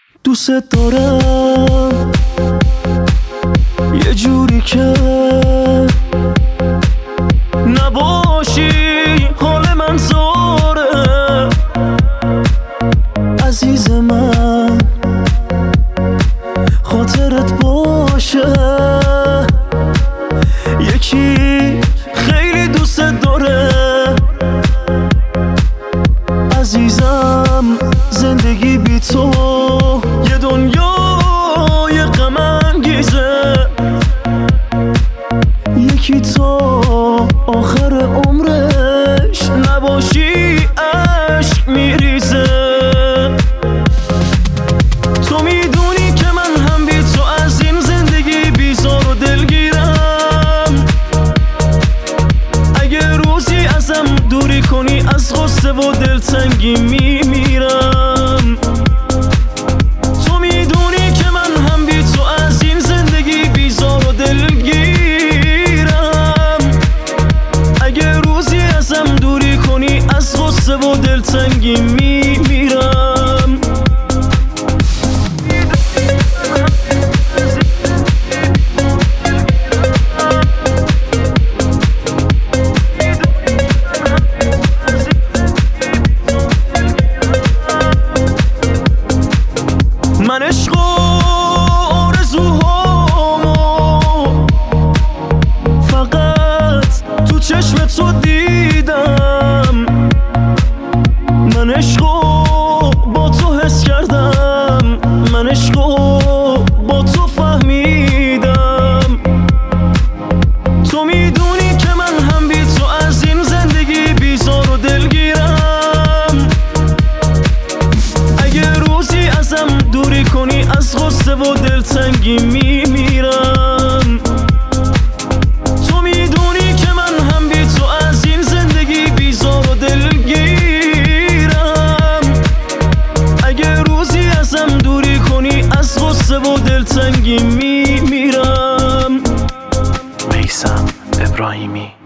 دوست دارم یه جوری که نباشی حال من زاره، عزیز من خاطرت باشه. یکی خیلی دوست داره عزیزم، زندگی بی تو یه دنیای غم انگیزه. یکی تا آخر عمرش نباشی عشق میریزه. تو میدونی که من هم بی تو از این زندگی بیزار و دلگیرم. اگه روزی ازم دوری کنی از غصه و دلتنگی میمیرم. تو میدونی که من هم بی تو از این زندگی بیزار و دلگیرم. اگه روزی ازم دوری کنی از غصه و دلتنگی میمیرم. من عشق و آرزوهامو فقط تو چشم تو دیدم. من عشق و با تو حس کردم، من عشق و با تو فهمیدم. تو میدونی که من هم بی تو از این زندگی بیزار و دلگیرم. اگه روزی ازم دوری کنی از غصه و دلتنگی میمیرم. تو میدونی که من هم بی تو از این زندگی بیزار و دلگیرم. اگه روزی ازم دوری کنی از غصه و دلتنگی میمیرم. میثم ابراهیمی.